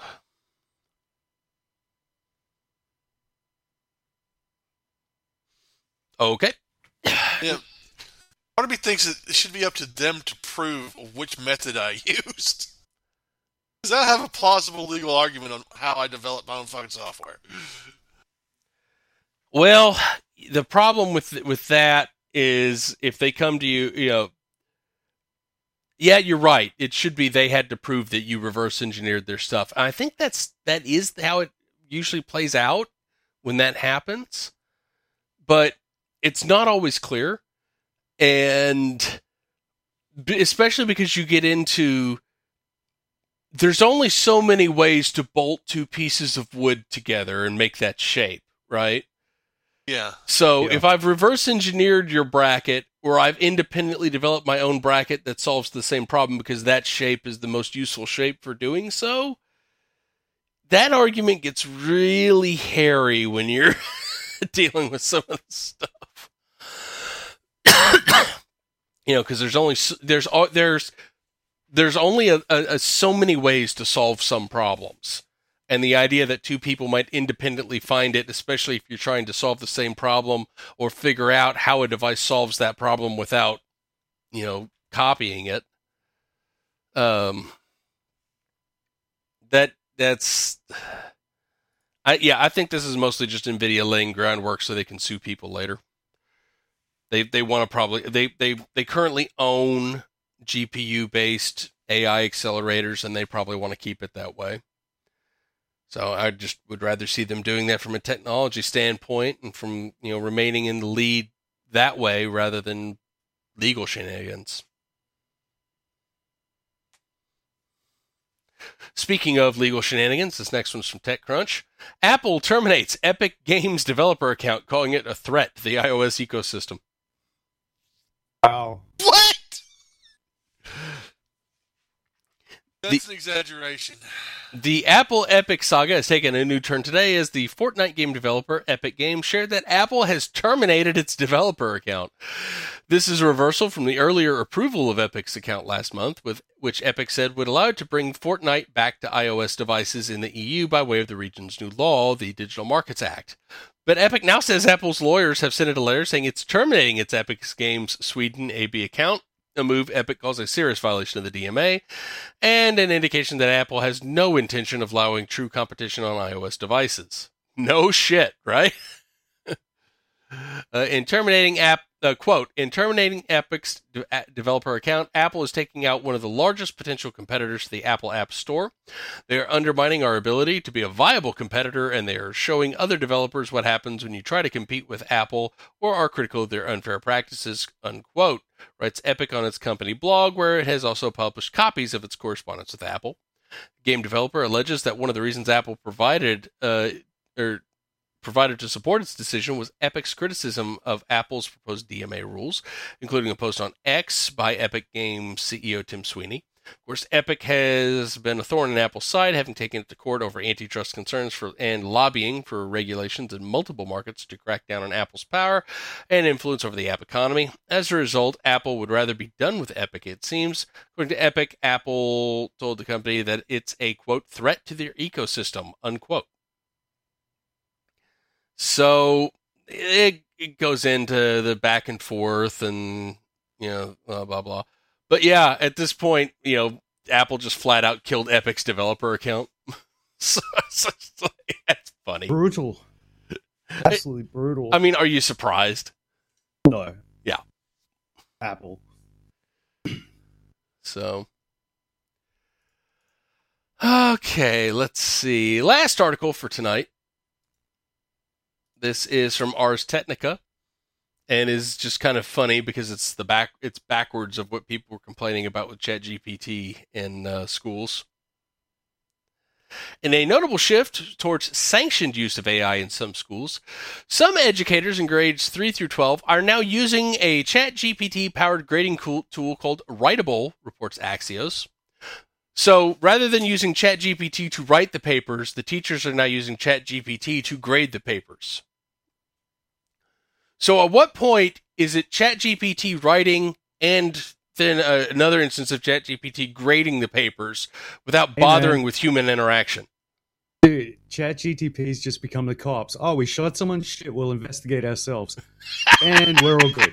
Okay. Yeah. Part of me thinks it should be up to them to prove which method I used. Because I have a plausible legal argument on how I develop my own fucking software. Well, the problem with that is if they come to you, Yeah, you're right. It should be they had to prove that you reverse engineered their stuff. And I think that is how it usually plays out when that happens. But it's not always clear. And especially because you get into, there's only so many ways to bolt two pieces of wood together and make that shape, right? Yeah. So Yeah. if I've reverse engineered your bracket, or I've independently developed my own bracket that solves the same problem because that shape is the most useful shape for doing so, that argument gets really hairy when you're dealing with some of this stuff. Because there's only so many ways to solve some problems. And the idea that two people might independently find it, especially if you're trying to solve the same problem or figure out how a device solves that problem without, copying it. I think this is mostly just NVIDIA laying groundwork so they can sue people later. They want to they currently own GPU based AI accelerators, and they probably want to keep it that way. So I just would rather see them doing that from a technology standpoint and from, remaining in the lead that way rather than legal shenanigans. Speaking of legal shenanigans, this next one's from TechCrunch. Apple terminates Epic Games developer account, calling it a threat to the iOS ecosystem. Wow. What? That's an exaggeration. The Apple Epic saga has taken a new turn today as the Fortnite game developer Epic Games shared that Apple has terminated its developer account. This is a reversal from the earlier approval of Epic's account last month, with which Epic said would allow it to bring Fortnite back to iOS devices in the EU by way of the region's new law, the Digital Markets Act. But Epic now says Apple's lawyers have sent it a letter saying it's terminating its Epic Games Sweden AB account, a move Epic calls a serious violation of the DMA, and an indication that Apple has no intention of allowing true competition on iOS devices. No shit, right? In terminating Epic's developer account, Apple is taking out one of the largest potential competitors to the Apple App Store. They are undermining our ability to be a viable competitor, and they are showing other developers what happens when you try to compete with Apple or are critical of their unfair practices, unquote, writes Epic on its company blog, where it has also published copies of its correspondence with Apple. The game developer alleges that one of the reasons Apple provided to support its decision was Epic's criticism of Apple's proposed DMA rules, including a post on X by Epic Games CEO Tim Sweeney. Of course, Epic has been a thorn in Apple's side, having taken it to court over antitrust concerns and lobbying for regulations in multiple markets to crack down on Apple's power and influence over the app economy. As a result, Apple would rather be done with Epic, it seems. According to Epic, Apple told the company that it's a, quote, threat to their ecosystem, unquote. So it goes into the back and forth and, blah, blah, blah. But yeah, at this point, Apple just flat out killed Epic's developer account. so that's funny. Brutal. Absolutely brutal. I mean, are you surprised? No. Yeah. Apple. So. Okay, let's see. Last article for tonight. This is from Ars Technica, and is just kind of funny because it's backwards of what people were complaining about with ChatGPT in schools. In a notable shift towards sanctioned use of AI in some schools, some educators in grades 3 through 12 are now using a ChatGPT-powered grading tool called Writable, reports Axios. So rather than using ChatGPT to write the papers, the teachers are now using ChatGPT to grade the papers. So at what point is it ChatGPT writing and then another instance of ChatGPT grading the papers without bothering with human interaction? Dude, ChatGPT's just become the cops. Oh, we shot someone? Shit, we'll investigate ourselves. And we're all good.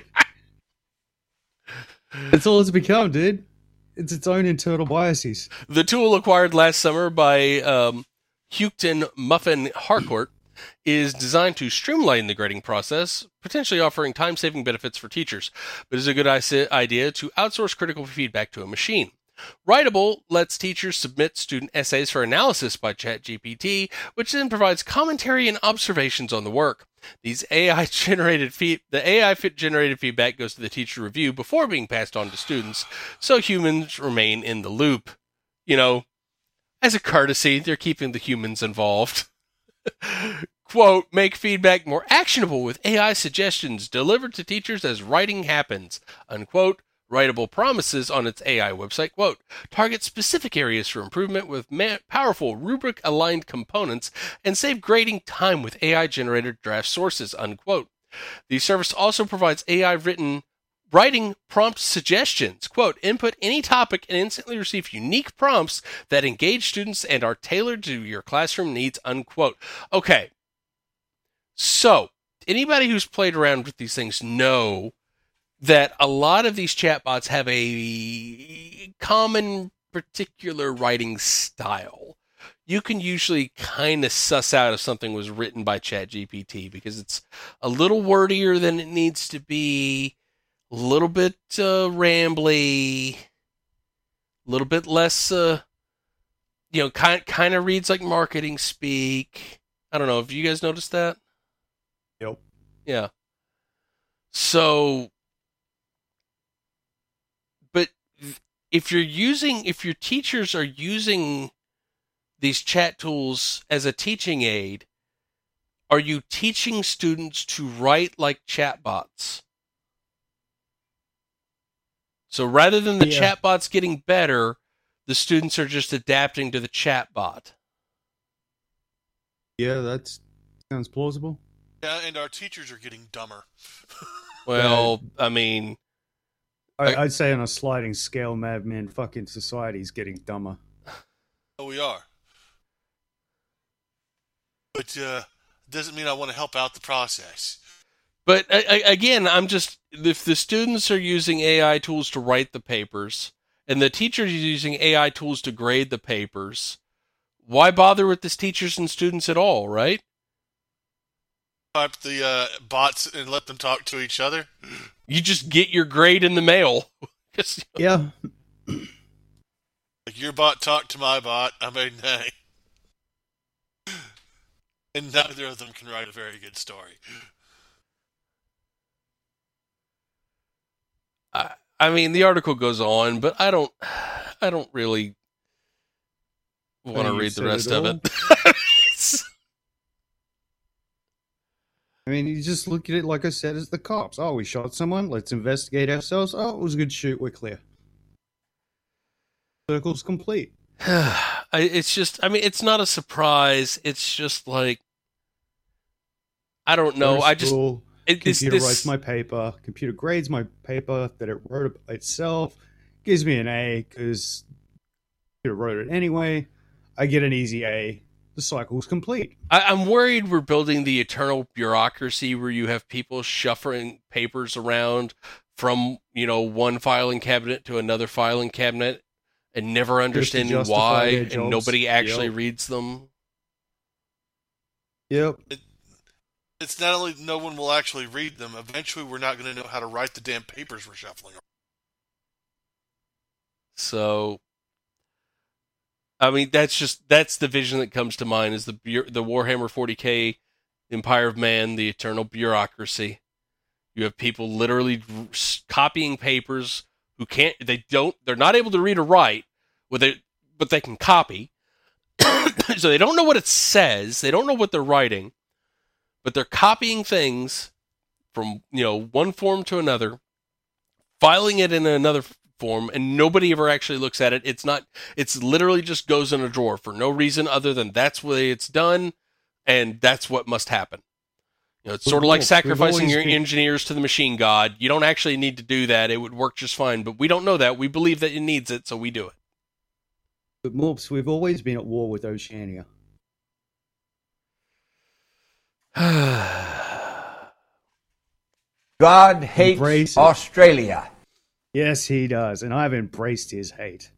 That's all it's become, dude. It's its own internal biases. The tool acquired last summer by Houghton Muffin Harcourt is designed to streamline the grading process, potentially offering time-saving benefits for teachers, but it is a good idea to outsource critical feedback to a machine. Writable lets teachers submit student essays for analysis by ChatGPT, which then provides commentary and observations on the work. These AI-generated feedback goes to the teacher review before being passed on to students, so humans remain in the loop. You know, as a courtesy, they're keeping the humans involved. Quote, make feedback more actionable with AI suggestions delivered to teachers as writing happens, unquote. Writable promises on its AI website, quote, target specific areas for improvement with powerful rubric-aligned components and save grading time with AI-generated draft sources, unquote. The service also provides writing prompt suggestions, quote, input any topic and instantly receive unique prompts that engage students and are tailored to your classroom needs, unquote. Okay, so anybody who's played around with these things know that a lot of these chatbots have a common particular writing style. You can usually kind of suss out if something was written by ChatGPT because it's a little wordier than it needs to be, a little bit rambly, a little bit less, kind of reads like marketing speak. I don't know. Have you guys noticed that? Yep. Yeah. So, but if your teachers are using these chat tools as a teaching aid, are you teaching students to write like chatbots? So rather than the chatbots getting better, the students are just adapting to the chatbot. Yeah, that sounds plausible. Yeah, and our teachers are getting dumber. Well, I mean, I'd say on a sliding scale, madman, fucking society's getting dumber. Oh, we are. But doesn't mean I want to help out the process. But again, if the students are using AI tools to write the papers and the teachers are using AI tools to grade the papers, why bother with the teachers and students at all, right? Type the bots and let them talk to each other. You just get your grade in the mail. Yeah. Like your bot talked to my bot. I mean, hey. And neither of them can write a very good story. I mean, the article goes on, but I don't really want to read the rest of it. I mean, you just look at it, like I said, as the cops. Oh, we shot someone. Let's investigate ourselves. Oh, it was a good shoot. We're clear. Circle's complete. It's just, I mean, it's not a surprise. It's just like, I don't know. Computer writes my paper. Computer grades my paper that it wrote itself. Gives me an A because computer wrote it anyway. I get an easy A. The cycle's complete. I'm worried we're building the eternal bureaucracy where you have people shuffling papers around from, one filing cabinet to another filing cabinet and never understanding why, and nobody actually reads them. Yep. It's not only no one will actually read them, eventually we're not going to know how to write the damn papers we're shuffling. So, I mean, that's the vision that comes to mind is the Warhammer 40K Empire of Man, the eternal bureaucracy. You have people literally copying papers who they're not able to read or write, but they can copy. So they don't know what it says. They don't know what they're writing, but they're copying things from, one form to another, filing it in another form, and nobody ever actually looks at it. It's literally just goes in a drawer for no reason other than that's the way it's done, and that's what must happen. It's sort of like sacrificing your engineers to the machine god. You don't actually need to do that. It would work just fine, but we don't know that. We believe that it needs it, so we do it. But Morps, we've always been at war with Oceania. God hates Australia. Yes, he does, and I've embraced his hate.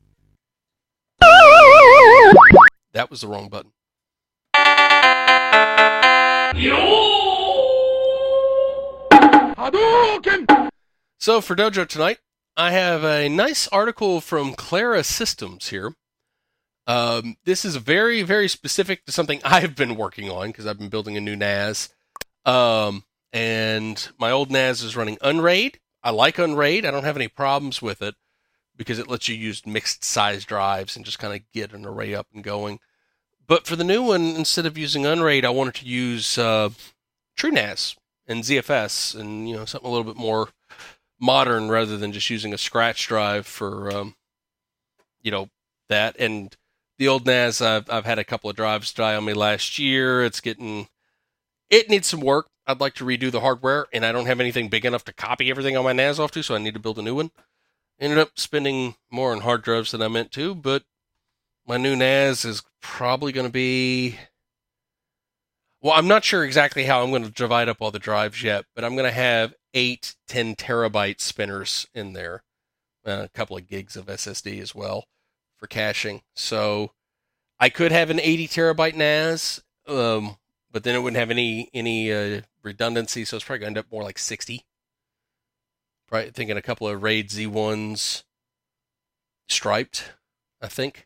That was the wrong button. So for Dojo tonight, I have a nice article from Clara Systems here. This is very, very specific to something I've been working on because I've been building a new NAS. And my old NAS is running Unraid. I like Unraid. I don't have any problems with it because it lets you use mixed size drives and just kind of get an array up and going. But for the new one, instead of using Unraid, I wanted to use TrueNAS and ZFS and something a little bit more modern rather than just using a scratch drive for that. And the old NAS, I've had a couple of drives die on me last year. It needs some work. I'd like to redo the hardware, and I don't have anything big enough to copy everything on my NAS off to, so I need to build a new one. Ended up spending more on hard drives than I meant to, but my new NAS is probably going to be... Well, I'm not sure exactly how I'm going to divide up all the drives yet, but I'm going to have 8 10 terabyte spinners in there. A couple of gigs of SSD as well for caching. So I could have an 80 terabyte NAS, but then it wouldn't have any redundancy, so it's probably going to end up more like 60. Probably thinking a couple of RAID Z1s striped, I think.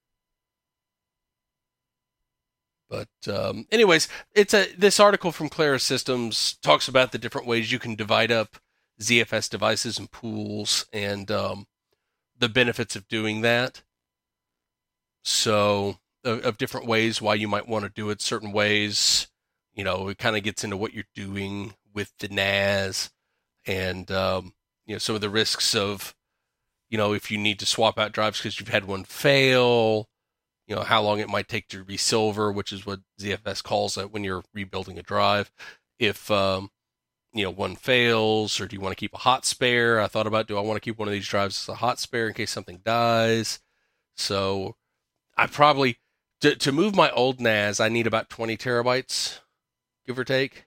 But anyways, this article from Clara Systems talks about the different ways you can divide up ZFS devices and pools and the benefits of doing that. So, of different ways why you might want to do it certain ways. It kind of gets into what you're doing with the NAS and, some of the risks of, if you need to swap out drives because you've had one fail, how long it might take to resilver, which is what ZFS calls it when you're rebuilding a drive. If, one fails, or do you want to keep a hot spare? I thought about, do I want to keep one of these drives as a hot spare in case something dies? So I probably, to move my old NAS, I need about 20 terabytes, give or take.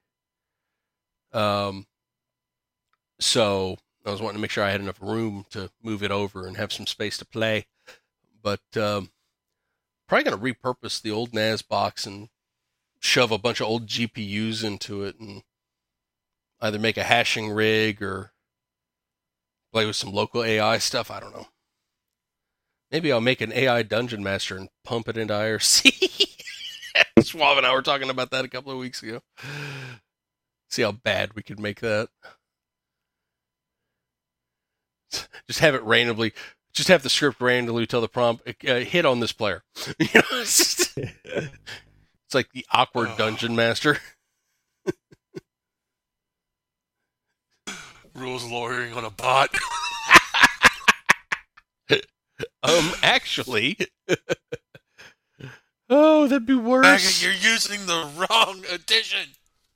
So I was wanting to make sure I had enough room to move it over and have some space to play. But probably going to repurpose the old NAS box and shove a bunch of old GPUs into it and either make a hashing rig or play with some local AI stuff. I don't know. Maybe I'll make an AI Dungeon Master and pump it into IRC. Schwab and I were talking about that a couple of weeks ago. See how bad we could make that. Just have it randomly. Just have the script randomly tell the prompt, hit on this player. It's like the awkward Dungeon Master. Rules lawyering on a bot. Actually. Oh, that'd be worse. Maggot, you're using the wrong edition.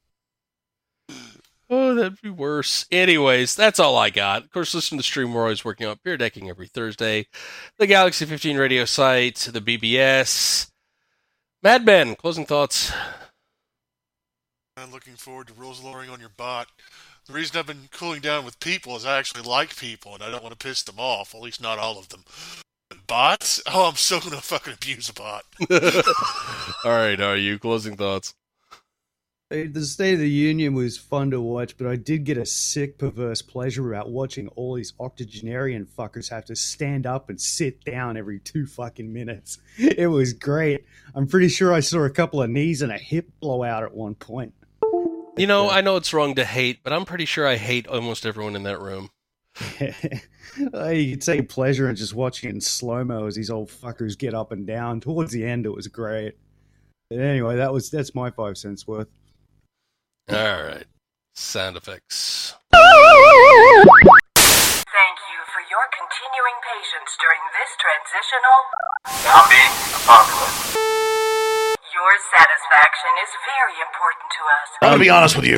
Oh, that'd be worse. Anyways, that's all I got. Of course, listen to the stream. We're always working on Pure Decking every Thursday. The Galaxy 15 radio site, the BBS. Mad Men, closing thoughts. I'm looking forward to rules lawyering on your bot. The reason I've been cooling down with people is I actually like people, and I don't want to piss them off. At least not all of them. But bots? Oh, I'm so going to fucking abuse a bot. All right, are you? Closing thoughts. The State of the Union was fun to watch, but I did get a sick, perverse pleasure about watching all these octogenarian fuckers have to stand up and sit down every 2 fucking minutes. It was great. I'm pretty sure I saw a couple of knees and a hip blow out at one point. I know it's wrong to hate, but I'm pretty sure I hate almost everyone in that room. You could take pleasure in just watching it in slow-mo as these old fuckers get up and down. Towards the end, it was great. But anyway, that's my 5 cents worth. All right. Sound effects. Thank you for your continuing patience during this transitional zombie apocalypse. Your satisfaction is very important to us. I'm going to be honest with you.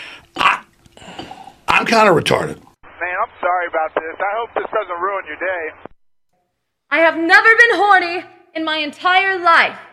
I'm kind of retarded. Man, I'm sorry about this. I hope this doesn't ruin your day. I have never been horny in my entire life.